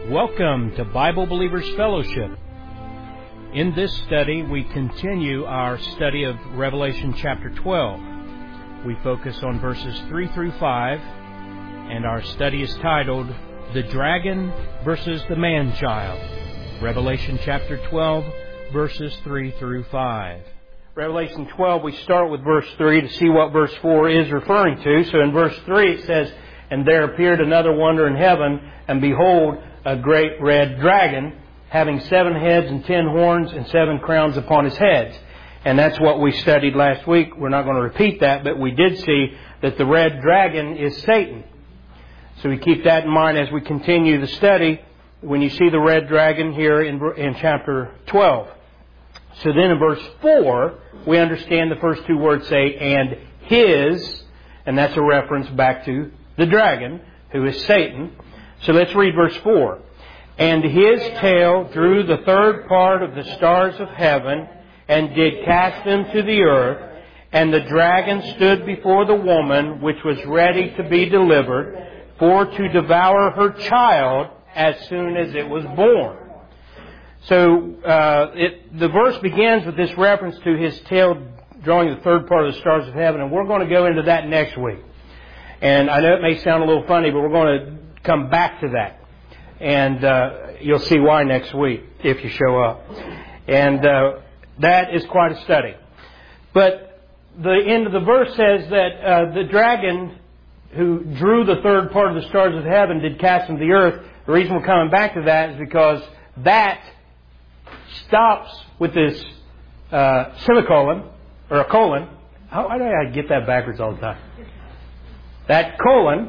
Welcome to Bible Believers Fellowship. In this study, we continue our study of Revelation chapter 12. We focus on verses 3 through 5, and our study is titled, The Dragon versus the Man-Child. Revelation chapter 12, verses 3 through 5. Revelation 12, we start with verse 3 to see what verse 4 is referring to. So in verse 3 it says, "And there appeared another wonder in heaven, and behold, a great red dragon, having 7 heads and 10 horns and 7 crowns upon his heads." And that's what we studied last week. We're not going to repeat that, but we did see that the red dragon is Satan. So we keep that in mind as we continue the study when you see the red dragon here in chapter 12. So then in verse 4, we understand the first 2 words say, "and his," and that's a reference back to the dragon, who is Satan. So let's read verse 4. "And his tail drew the third part of the stars of heaven, and did cast them to the earth. And the dragon stood before the woman, which was ready to be delivered, for to devour her child as soon as it was born." So the verse begins with this reference to his tail drawing the third part of the stars of heaven, and we're going to go into that next week. And I know it may sound a little funny, but we're going to come back to that. And you'll see why next week if you show up. And that is quite a study. But the end of the verse says that the dragon who drew the third part of the stars of heaven did cast them to the earth. The reason we're coming back to that is because that stops with this semicolon, or a colon. How do I get that backwards all the time? That colon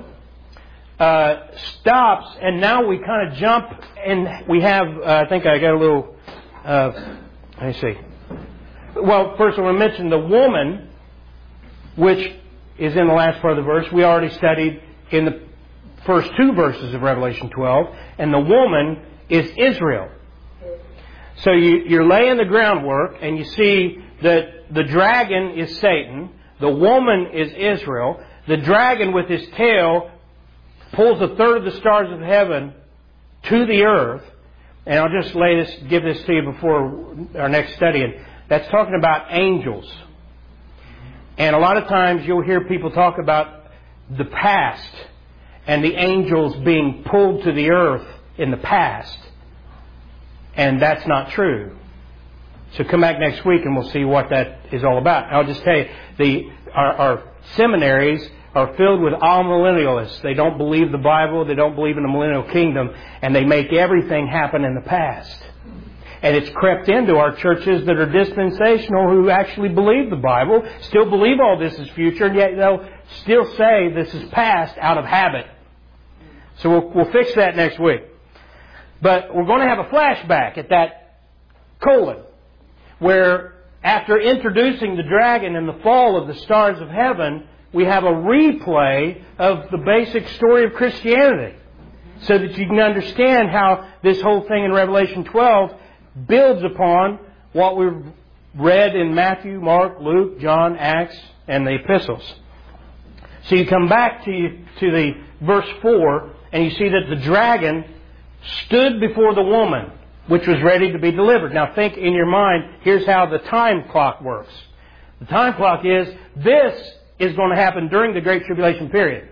stops, and now we kind of jump, and we have, I think I got a little, let me see. Well, first I want to mention the woman, which is in the last part of the verse. We already studied in the first 2 verses of Revelation 12, and the woman is Israel. So you're laying the groundwork, and you see that the dragon is Satan, the woman is Israel. The dragon with his tail pulls a third of the stars of heaven to the earth. And I'll just give this to you before our next study. And that's talking about angels. And a lot of times you'll hear people talk about the past and the angels being pulled to the earth in the past. And that's not true. So come back next week and we'll see what that is all about. I'll just tell you, our seminaries are filled with all-millennialists. They don't believe the Bible, they don't believe in the millennial kingdom, and they make everything happen in the past. And it's crept into our churches that are dispensational, who actually believe the Bible, still believe all this is future, and yet they'll still say this is past out of habit. So we'll fix that next week. But we're going to have a flashback at that colon, where after introducing the dragon and the fall of the stars of heaven, we have a replay of the basic story of Christianity, so that you can understand how this whole thing in Revelation 12 builds upon what we've read in Matthew, Mark, Luke, John, Acts, and the epistles. So you come back to the verse 4, and you see that the dragon stood before the woman, which was ready to be delivered. Now think in your mind, here's how the time clock works. The time clock is, this is going to happen during the Great Tribulation period.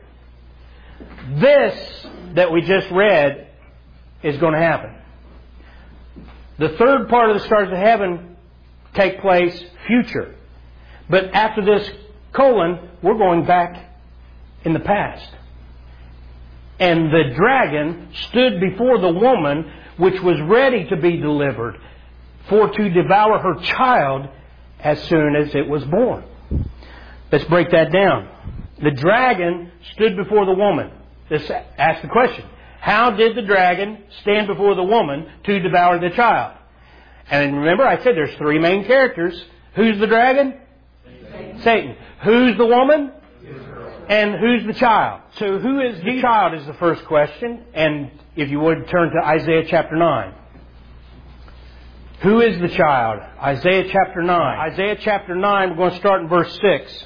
This that we just read is going to happen. The third part of the stars of heaven take place future. But after this colon, we're going back in the past. And the dragon stood before the woman, which was ready to be delivered, for to devour her child as soon as it was born. Let's break that down. The dragon stood before the woman. Let's ask the question. How did the dragon stand before the woman to devour the child? And remember, I said there's 3 main characters. Who's the dragon? Satan. Who's the woman? And who's the child? So who is the child is the first question. And if you would turn to Isaiah chapter 9. Who is the child? Isaiah chapter 9. Isaiah chapter 9, we're going to start in verse 6.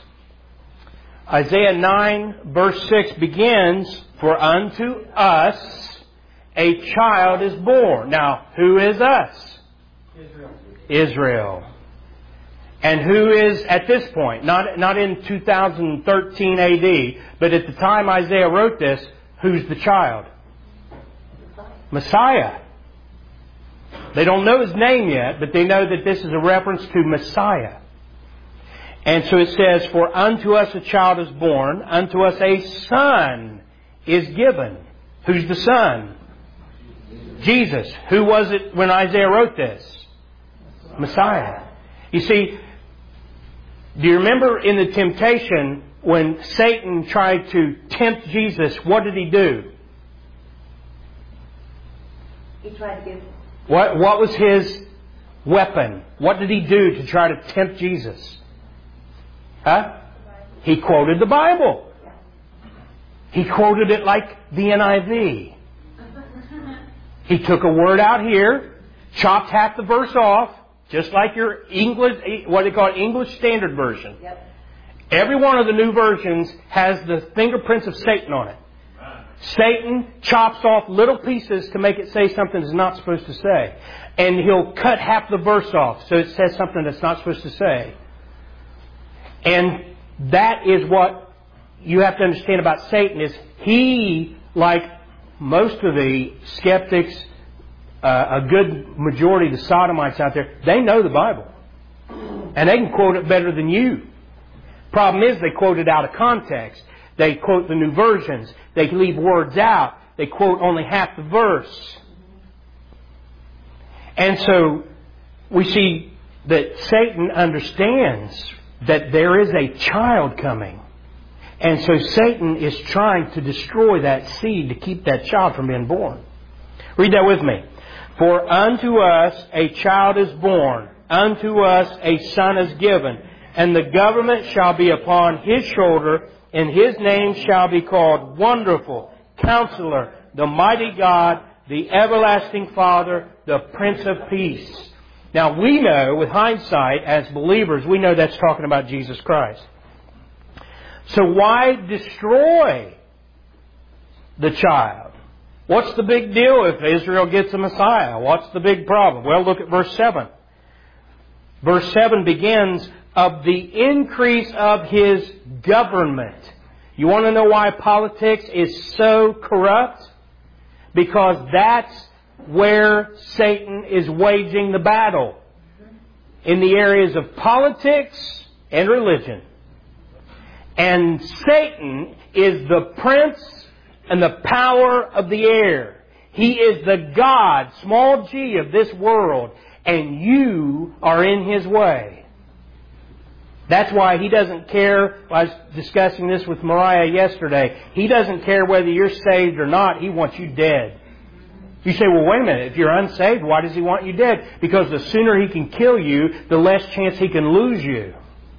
Isaiah 9 verse 6 begins, "For unto us a child is born. Now, who is us? Israel. And who is, at this point, not in 2013 AD, but at the time Isaiah wrote this, who's the child? Messiah. They don't know His name yet, but they know that this is a reference to Messiah. And so it says, for unto us a child is born, unto us a son is given. Who's the son? Jesus. Who was it when Isaiah wrote this? Messiah. You see, do you remember in the temptation when Satan tried to tempt Jesus, what did he do? He tried to give. What was his weapon? What did he do to try to tempt Jesus? Huh? He quoted the Bible. He quoted it like the NIV. He took a word out here, chopped half the verse off, just like your English, what they call English Standard Version. Yep. Every one of the new versions has the fingerprints of Satan on it. Satan chops off little pieces to make it say something it's not supposed to say. And he'll cut half the verse off so it says something that's not supposed to say. And that is what you have to understand about Satan is he, like most of the skeptics, a good majority of the sodomites out there, they know the Bible. And they can quote it better than you. Problem is they quote it out of context. They quote the new versions. They leave words out. They quote only half the verse. And so we see that Satan understands that there is a child coming. And so Satan is trying to destroy that seed to keep that child from being born. Read that with me. For unto us a child is born, unto us a son is given, and the government shall be upon His shoulder, and His name shall be called Wonderful, Counselor, the Mighty God, the Everlasting Father, the Prince of Peace. Now we know, with hindsight, as believers, we know that's talking about Jesus Christ. So why destroy the child? What's the big deal if Israel gets a Messiah? What's the big problem? Well, look at verse 7. Verse 7 begins, of the increase of His government. You want to know why politics is so corrupt? Because that's where Satan is waging the battle. In the areas of politics and religion. And Satan is the prince and the power of the air. He is the God, small g, of this world. And you are in His way. That's why He doesn't care. I was discussing this with Mariah yesterday. He doesn't care whether you're saved or not. He wants you dead. You say, well, wait a minute. If you're unsaved, why does He want you dead? Because the sooner He can kill you, the less chance He can lose you.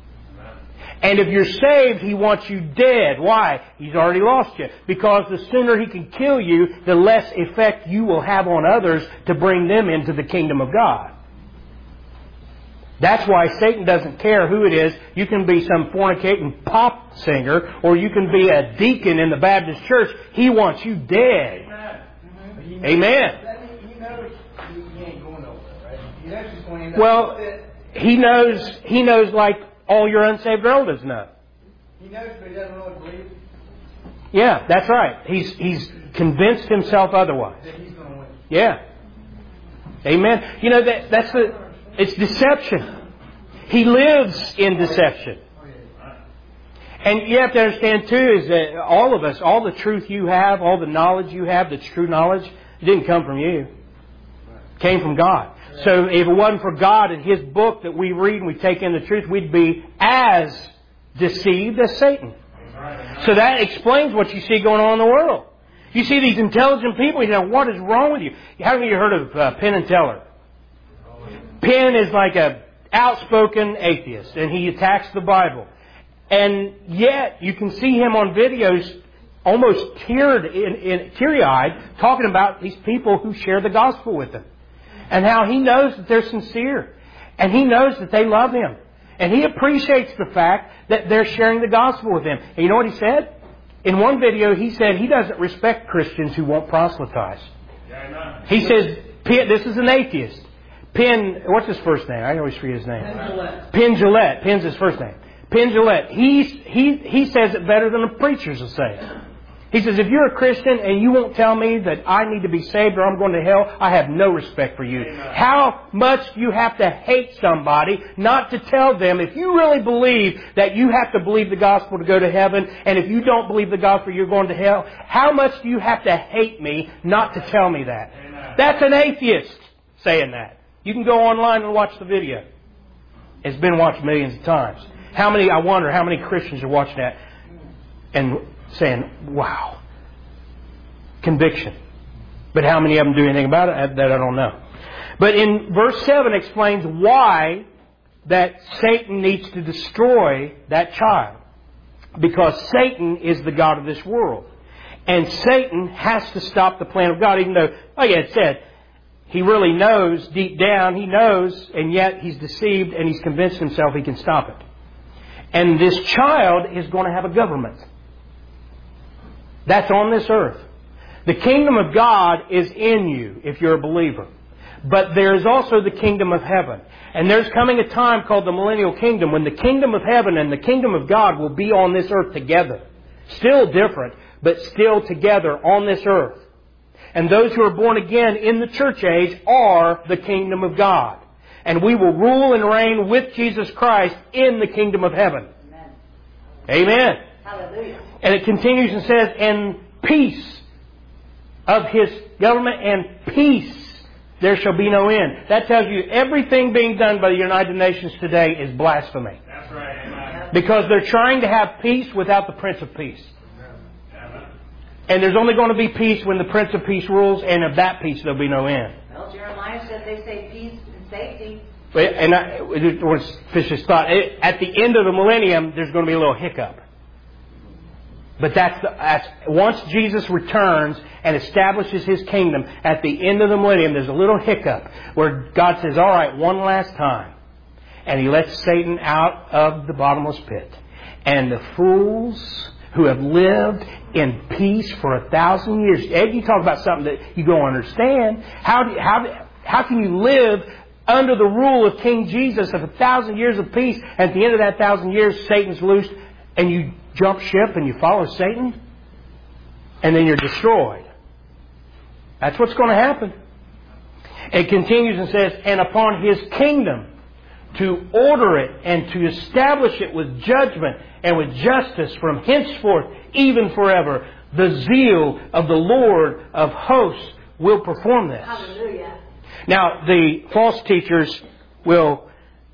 And if you're saved, He wants you dead. Why? He's already lost you. Because the sooner He can kill you, the less effect you will have on others to bring them into the kingdom of God. That's why Satan doesn't care who it is. You can be some fornicating pop singer, or you can be a deacon in the Baptist church. He wants you dead. Amen. He knows he ain't going nowhere, right? He knows he's going to end up. Well, He knows like all your unsaved relatives know. He knows, but he doesn't really believe. Yeah, that's right. He's convinced himself otherwise. That he's going to win. Yeah. Amen. You know, it's deception. He lives in deception. And you have to understand too is that all of us, all the truth you have, all the knowledge you have that's true knowledge, it didn't come from you. It came from God. So if it wasn't for God and His book that we read and we take in the truth, we'd be as deceived as Satan. So that explains what you see going on in the world. You see these intelligent people, you know, what is wrong with you? Haven't you heard of Penn and Teller? Penn is like a outspoken atheist, and he attacks the Bible. And yet, you can see him on videos almost teary-eyed, talking about these people who share the gospel with him. And how he knows that they're sincere. And he knows that they love him. And he appreciates the fact that they're sharing the gospel with him. And you know what he said? In one video, he said he doesn't respect Christians who won't proselytize. He says, this is an atheist. What's his first name? I always forget his name. Penn Jillette. Penn's his first name. Penn Jillette. He says it better than the preachers will say it. He says, if you're a Christian and you won't tell me that I need to be saved or I'm going to hell, I have no respect for you. Amen. How much you have to hate somebody not to tell them, if you really believe that you have to believe the gospel to go to heaven, and if you don't believe the gospel you're going to hell, how much do you have to hate me not to tell me that? Amen. That's an atheist saying that. You can go online and watch the video. It's been watched millions of times. I wonder how many Christians are watching that and saying, wow, conviction. But how many of them do anything about it? That I don't know. But in verse 7 explains why that Satan needs to destroy that child. Because Satan is the god of this world. And Satan has to stop the plan of God, even though, like I had said, he really knows, deep down, he knows, and yet he's deceived and he's convinced himself he can stop it. And this child is going to have a government. That's on this earth. The kingdom of God is in you if you're a believer. But there is also the kingdom of heaven. And there's coming a time called the millennial kingdom when the kingdom of heaven and the kingdom of God will be on this earth together. Still different, but still together on this earth. And those who are born again in the church age are the kingdom of God. And we will rule and reign with Jesus Christ in the kingdom of heaven. Amen. Amen. Hallelujah. And it continues and says, and peace of His government and peace there shall be no end. That tells you everything being done by the United Nations today is blasphemy. That's right. Amen. Because they're trying to have peace without the Prince of Peace. Amen. And there's only going to be peace when the Prince of Peace rules, and of that peace there'll be no end. Well, Jeremiah said they say peace and safety. And I want to finish this thought. At the end of the millennium, there's going to be a little hiccup. But that's once Jesus returns and establishes His kingdom, at the end of the millennium, there's a little hiccup where God says, all right, one last time. And He lets Satan out of the bottomless pit. And the fools who have lived in peace for 1,000 years. Ed, you talk about something that you don't understand. How can you live under the rule of King Jesus of 1,000 years of peace? At the end of that 1,000 years, Satan's loosed and you jump ship and you follow Satan, and then you're destroyed. That's what's going to happen. It continues and says, and upon His kingdom to order it and to establish it with judgment and with justice from henceforth, even forever, the zeal of the Lord of hosts will perform this. Hallelujah. Now, the false teachers will...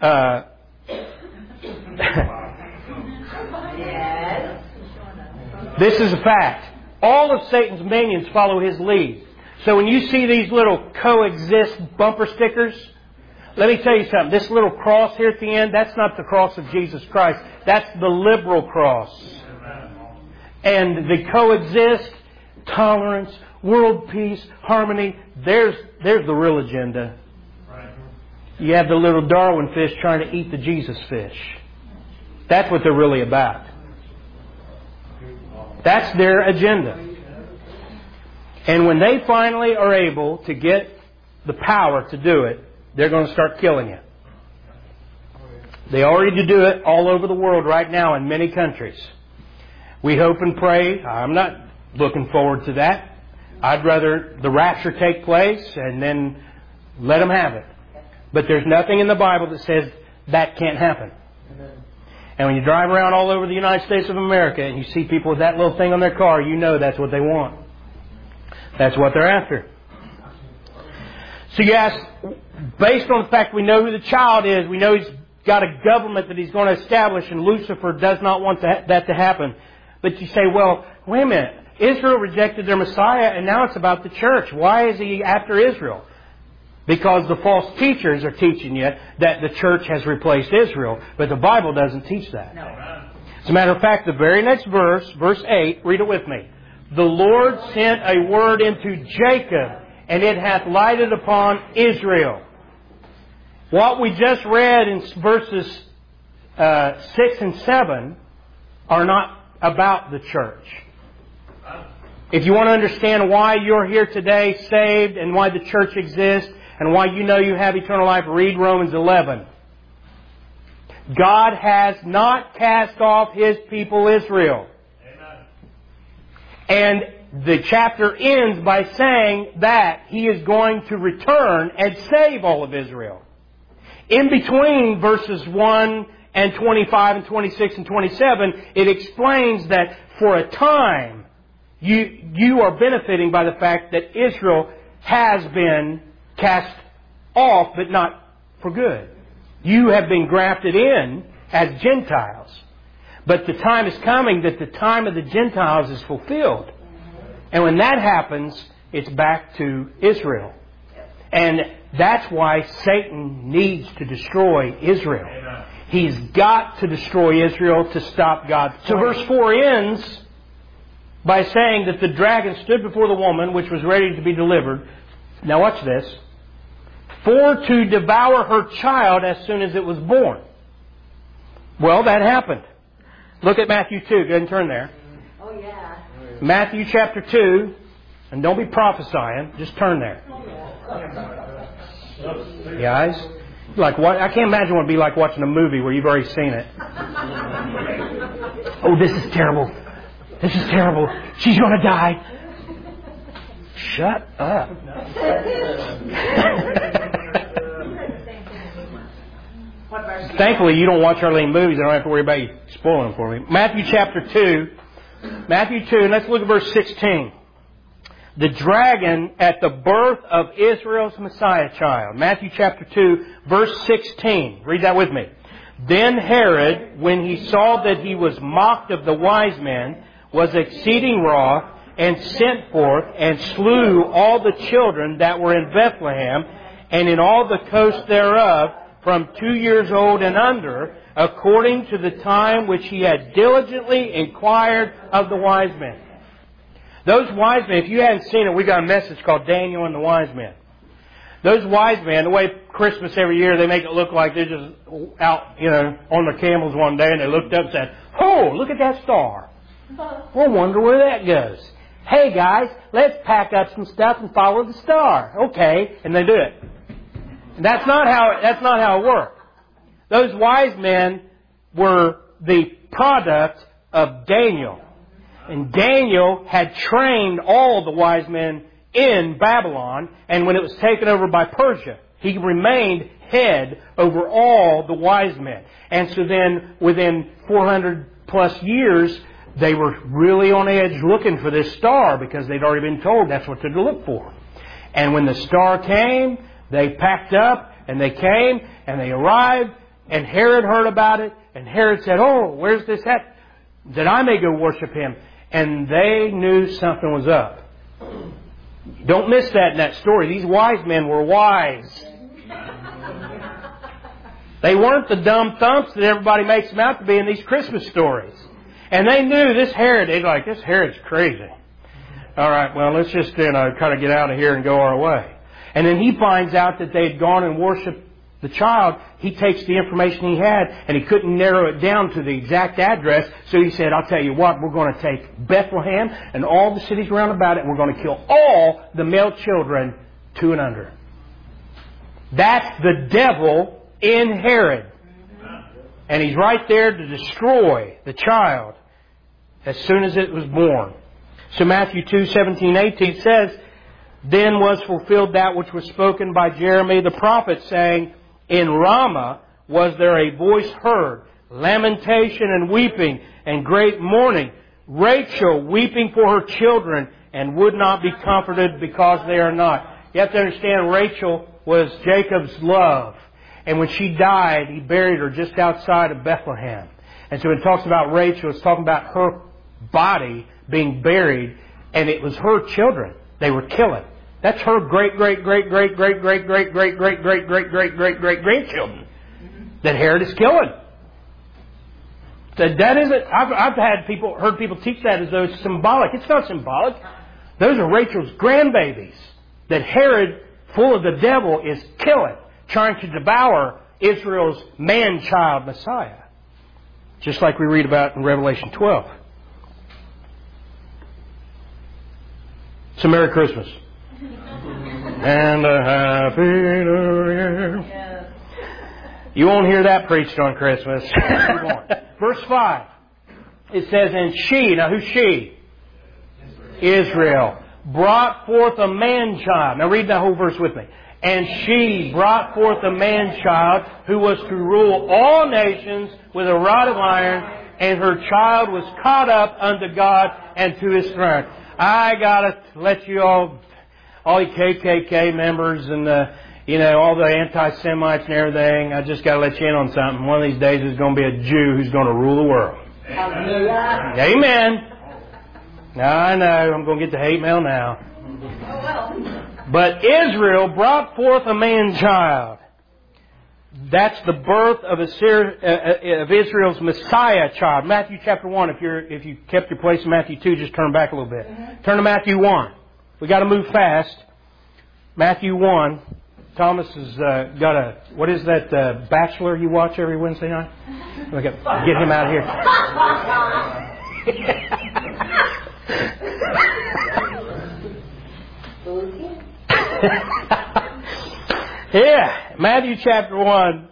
This is a fact. All of Satan's minions follow his lead. So when you see these little coexist bumper stickers, let me tell you something. This little cross here at the end, that's not the cross of Jesus Christ. That's the liberal cross. And the coexist, tolerance, world peace, harmony, there's the real agenda. You have the little Darwin fish trying to eat the Jesus fish. That's what they're really about. That's their agenda. And when they finally are able to get the power to do it, they're going to start killing you. They already do it all over the world right now in many countries. We hope and pray. I'm not looking forward to that. I'd rather the rapture take place and then let them have it. But there's nothing in the Bible that says that can't happen. And when you drive around all over the United States of America and you see people with that little thing on their car, you know that's what they want. That's what they're after. So you ask, based on the fact we know who the child is, we know he's got a government that he's going to establish, and Lucifer does not want that to happen. But you say, well, wait a minute. Israel rejected their Messiah, and now it's about the church. Why is He after Israel? Because the false teachers are teaching you that the church has replaced Israel. But the Bible doesn't teach that. No. As a matter of fact, the very next verse, verse 8, read it with me. The Lord sent a word into Jacob, and it hath lighted upon Israel. What we just read in verses 6 and 7 are not about the church. If you want to understand why you're here today saved and why the church exists and why you know you have eternal life, read Romans 11. God has not cast off His people Israel. Amen. And the chapter ends by saying that He is going to return and save all of Israel. In between verses 1 and 25 and 26 and 27, it explains that for a time you are benefiting by the fact that Israel has been cast off, but not for good. You have been grafted in as Gentiles. But the time is coming that the time of the Gentiles is fulfilled. And when that happens, it's back to Israel. And that's why Satan needs to destroy Israel. He's got to destroy Israel to stop God. So verse 4 ends by saying that the dragon stood before the woman, which was ready to be delivered. Now watch this. For to devour her child as soon as it was born. Well, that happened. Look at Matthew 2. Go ahead and turn there. Oh, yeah. Matthew chapter 2. And don't be prophesying. Just turn there. Guys, like what? I can't imagine what it'd be like watching a movie where you've already seen it. Oh, this is terrible. This is terrible. She's going to die. Shut up. Thankfully, you don't watch Arlene movies. I don't have to worry about you spoiling them for me. Matthew chapter 2. Matthew 2, and let's look at verse 16. The dragon at the birth of Israel's Messiah child. Matthew chapter 2, verse 16. Read that with me. Then Herod, when he saw that he was mocked of the wise men, was exceeding wroth, and sent forth and slew all the children that were in Bethlehem and in all the coast thereof from 2 years old and under, according to the time which he had diligently inquired of the wise men. Those wise men, if you hadn't seen it, we got a message called Daniel and the Wise Men. Those wise men, the way Christmas every year, they make it look like they're just out, on their camels one day and they looked up and said, "Oh, look at that star. We'll wonder where that goes. Hey guys, let's pack up some stuff and follow the star." Okay, and they do it. And that's not how it worked. Those wise men were the product of Daniel. And Daniel had trained all the wise men in Babylon, and when it was taken over by Persia, he remained head over all the wise men. And so then, within 400 plus years, they were really on edge looking for this star because they'd already been told that's what to look for. And when the star came, they packed up and they came and they arrived, and Herod heard about it, and Herod said, "Oh, where's this at? That I may go worship him." And they knew something was up. Don't miss that in that story. These wise men were wise. They weren't the dumb thumps that everybody makes them out to be in these Christmas stories. And they knew this Herod, this Herod's crazy. All right, well, let's just kind of get out of here and go our way. And then he finds out that they had gone and worshipped the child. He takes the information he had, and he couldn't narrow it down to the exact address. So he said, "I'll tell you what, we're going to take Bethlehem and all the cities around about it, and we're going to kill all the male children 2 and under." That's the devil in Herod. And he's right there to destroy the child as soon as it was born. So Matthew 2:17-18 says, "Then was fulfilled that which was spoken by Jeremy the prophet, saying, In Ramah was there a voice heard, lamentation and weeping and great mourning, Rachel weeping for her children and would not be comforted because they are not." You have to understand, Rachel was Jacob's love. And when she died, he buried her just outside of Bethlehem. And so when it talks about Rachel, it's talking about her body being buried, and it was her children they were killing. That's her great-great-great-great-great-great-great-great-great-great-great-great-grandchildren that Herod is killing. That isn't. I've heard people teach that as though it's symbolic. It's not symbolic. Those are Rachel's grandbabies that Herod, full of the devil, is killing, trying to devour Israel's man-child Messiah. Just like we read about in Revelation 12. So Merry Christmas. And a Happy New Year. Yes. You won't hear that preached on Christmas. Verse 5. It says, and she, now who's she? Israel. Brought forth a man-child. Now read that whole verse with me. And she brought forth a man-child who was to rule all nations with a rod of iron, and her child was caught up unto God and to His throne. I gotta let you all you KKK members and all the anti-Semites and everything, I just gotta let you in on something. One of these days there's gonna be a Jew who's gonna rule the world. Hallelujah. Amen. Now I know I'm gonna get the hate mail now. Oh, well. But Israel brought forth a man-child. That's the birth of Israel's Messiah child. Matthew chapter 1. If you kept your place in Matthew 2, just turn back a little bit. Turn to Matthew 1. We got to move fast. Matthew 1. Thomas has got what is that Bachelor you watch every Wednesday night? Get him out of here. Yeah, Matthew chapter 1.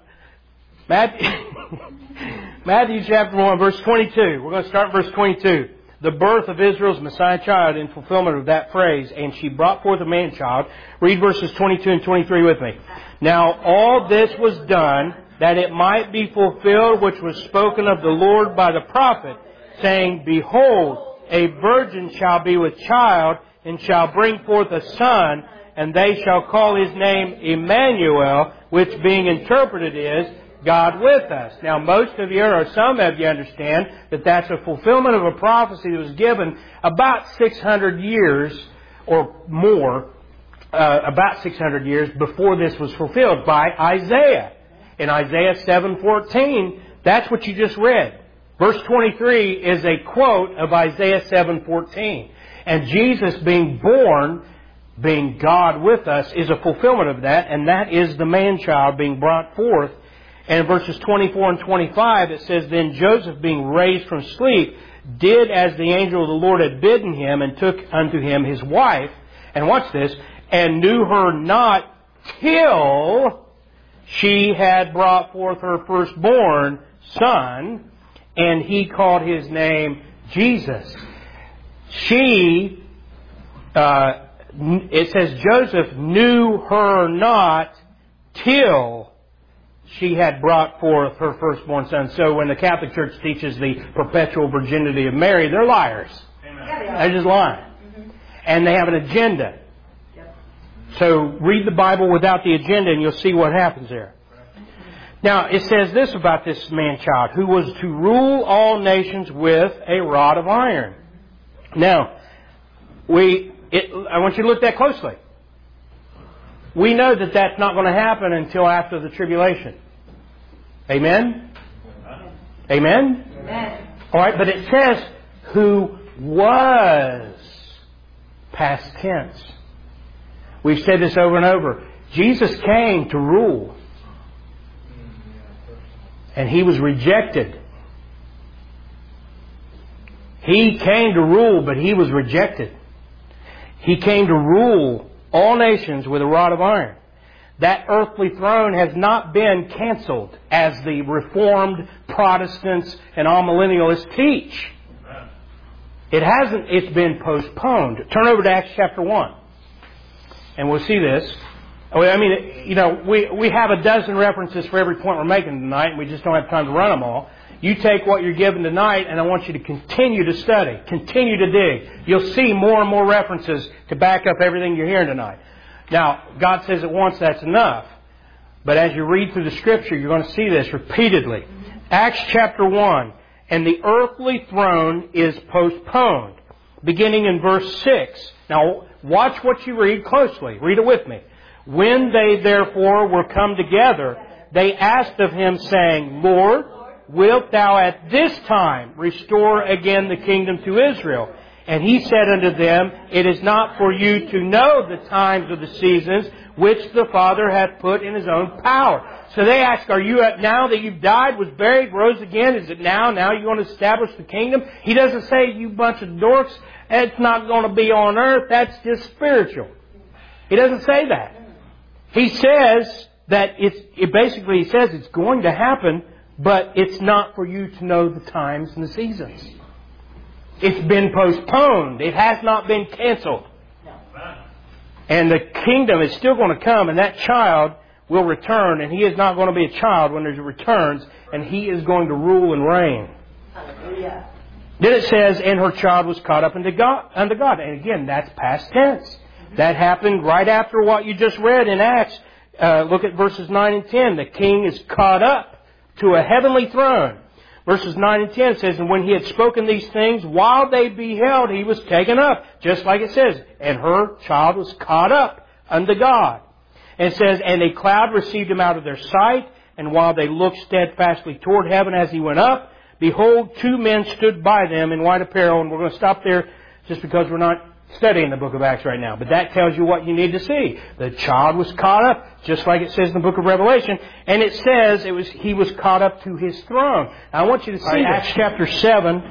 Matthew chapter 1, verse 22. We're going to start in verse 22. The birth of Israel's Messiah child in fulfillment of that phrase. And she brought forth a man-child. Read verses 22 and 23 with me. Now all this was done that it might be fulfilled which was spoken of the Lord by the prophet, saying, Behold, a virgin shall be with child, and shall bring forth a son, and they shall call his name Emmanuel, which being interpreted is God with us. Now most of you, or some of you, understand that that's a fulfillment of a prophecy that was given about 600 years or more, about 600 years before this was fulfilled by Isaiah. In Isaiah 7:14, that's what you just read. Verse 23 is a quote of Isaiah 7:14. And Jesus being born, being God with us, is a fulfillment of that, and that is the man-child being brought forth. And in verses 24 and 25, it says, Then Joseph, being raised from sleep, did as the angel of the Lord had bidden him, and took unto him his wife, and watch this, and knew her not till she had brought forth her firstborn son, and he called his name Jesus. It says Joseph knew her not till she had brought forth her firstborn son. So when the Catholic Church teaches the perpetual virginity of Mary, they're liars. Amen. They're just lying. And they have an agenda. So read the Bible without the agenda and you'll see what happens there. Now, it says this about this man-child, who was to rule all nations with a rod of iron. Now, I want you to look at that closely. We know that that's not going to happen until after the tribulation. Amen? Amen? Amen. All right, but it says, who was, past tense. We've said this over and over. Jesus came to rule. And He was rejected. He came to rule, but He was rejected. He came to rule all nations with a rod of iron. That earthly throne has not been canceled as the Reformed Protestants and amillennialists teach. It hasn't. It's been postponed. Turn over to Acts chapter 1. And we'll see this. I mean, we have a dozen references for every point we're making tonight, and we just don't have time to run them all. You take what you're given tonight, and I want you to continue to study, continue to dig. You'll see more and more references to back up everything you're hearing tonight. Now, God says it once, that's enough. But as you read through the Scripture, you're going to see this repeatedly. Acts chapter 1, and the earthly throne is postponed, beginning in verse 6. Now, watch what you read closely. Read it with me. When they therefore were come together, they asked of Him, saying, Lord, wilt Thou at this time restore again the kingdom to Israel? And He said unto them, It is not for you to know the times or the seasons which the Father hath put in His own power. So they ask, are you now that you've died, was buried, rose again? Is it now? Now you want to establish the kingdom? He doesn't say, you bunch of dorks, it's not going to be on earth. That's just spiritual. He doesn't say that. He says that basically he says it's going to happen, but it's not for you to know the times and the seasons. It's been postponed. It has not been canceled. And the kingdom is still going to come, and that child will return, and he is not going to be a child when he returns, and he is going to rule and reign. Hallelujah. Then it says, and her child was caught up unto God. And again, that's past tense. That happened right after what you just read in Acts. Look at verses 9 and 10. The king is caught up to a heavenly throne. Verses 9 and 10 says, and when he had spoken these things, while they beheld, he was taken up. Just like it says, and her child was caught up unto God. And it says, and a cloud received him out of their sight, and while they looked steadfastly toward heaven as he went up, behold, two men stood by them in white apparel. And we're going to stop there just because we're not studying the book of Acts right now. But that tells you what you need to see. The child was caught up, just like it says in the book of Revelation. And it says he was caught up to his throne. Now, I want you to see Acts chapter 7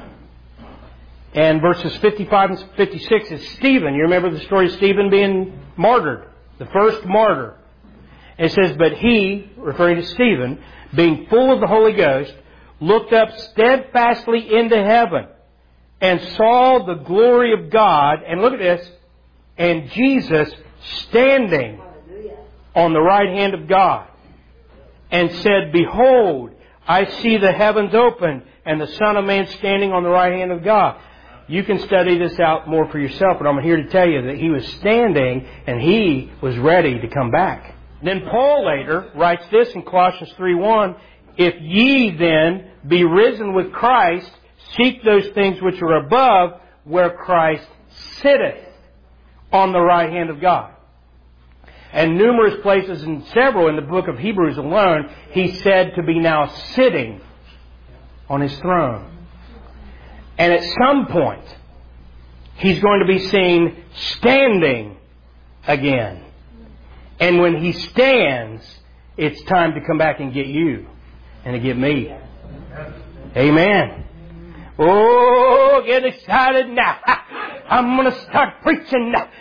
and verses 55 and 56 is Stephen. You remember the story of Stephen being martyred, the first martyr. And it says, but he, referring to Stephen, being full of the Holy Ghost, looked up steadfastly into heaven and saw the glory of God. And look at this. And Jesus standing on the right hand of God. And said, behold, I see the heavens open and the Son of Man standing on the right hand of God. You can study this out more for yourself, but I'm here to tell you that he was standing and he was ready to come back. Then Paul later writes this in Colossians 3:1, if ye then be risen with Christ, seek those things which are above, where Christ sitteth on the right hand of God. And numerous places, and several in the book of Hebrews alone, he's said to be now sitting on his throne. And at some point, he's going to be seen standing again. And when he stands, it's time to come back and get you and to get me. Amen. Oh, get excited now. I'm going to start preaching now.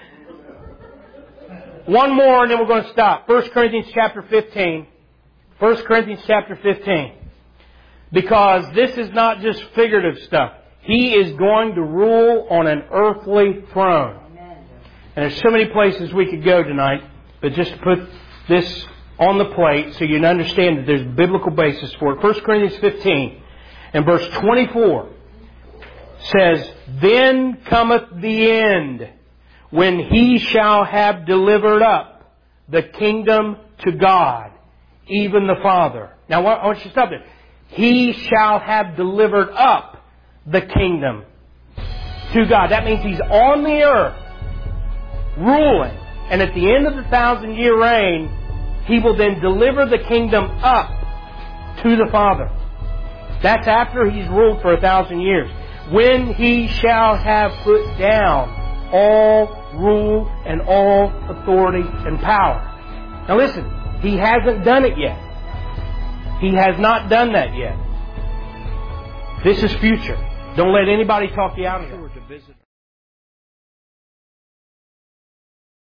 One more and then we're going to stop. 1 Corinthians chapter 15. 1 Corinthians chapter 15. Because this is not just figurative stuff. He is going to rule on an earthly throne. And there's so many places we could go tonight. But just to put this on the plate so you can understand that there's a biblical basis for it. 1 Corinthians 15 and verse 24 says, then cometh the end, when he shall have delivered up the kingdom to God, even the Father. Now I want you to stop there. He shall have delivered up the kingdom to God. That means he's on the earth, ruling. And at the end of the 1,000-year reign, he will then deliver the kingdom up to the Father. That's after he's ruled for 1,000 years. When he shall have put down all rule and all authority and power. Now listen, he hasn't done it yet. He has not done that yet. This is future. Don't let anybody talk you out of it.